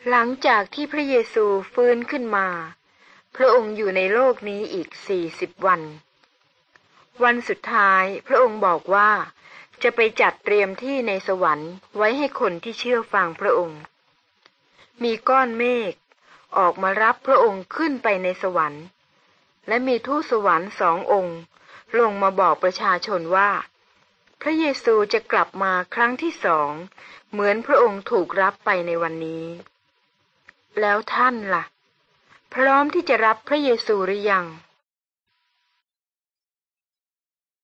หลังจากที่พระเยซูฟื้นขึ้นมาพระองค์อยู่ในโลกนี้อีก40 วันวันสุดท้ายพระองค์บอกว่าจะไปจัดเตรียมที่ในสวรรค์ไว้ให้คนที่เชื่อฟังพระองค์มีก้อนเมฆออกมารับพระองค์ขึ้นไปในสวรรค์และมีทูตสวรรค์2 องค์ลงมาบอกประชาชนว่าพระเยซูจะกลับมาครั้งที่2เหมือนพระองค์ถูกรับไปในวันนี้แล้วท่านล่ะพร้อมที่จะรับพระเยซูหรือยัง